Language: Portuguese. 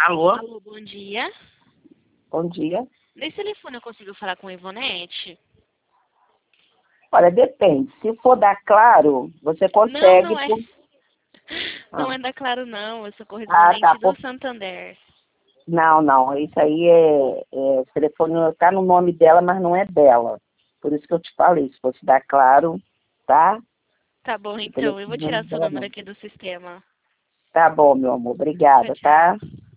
Alô? Alô, bom dia. Bom dia. Nesse telefone eu consigo falar com a Ivonete? Olha, depende. Se for da Claro, você consegue... Não é. Não é da Claro, não. Eu sou Ah, tá. correspondente do Santander. Não. Isso aí o telefone tá no nome dela, mas não é dela. Por isso que eu te falei. Se fosse da Claro, tá? Tá bom, O então. Eu vou telefone não é tirar seu dela, número não. aqui do sistema. Tá bom, meu amor. Tchau, Obrigada, tá? tchau.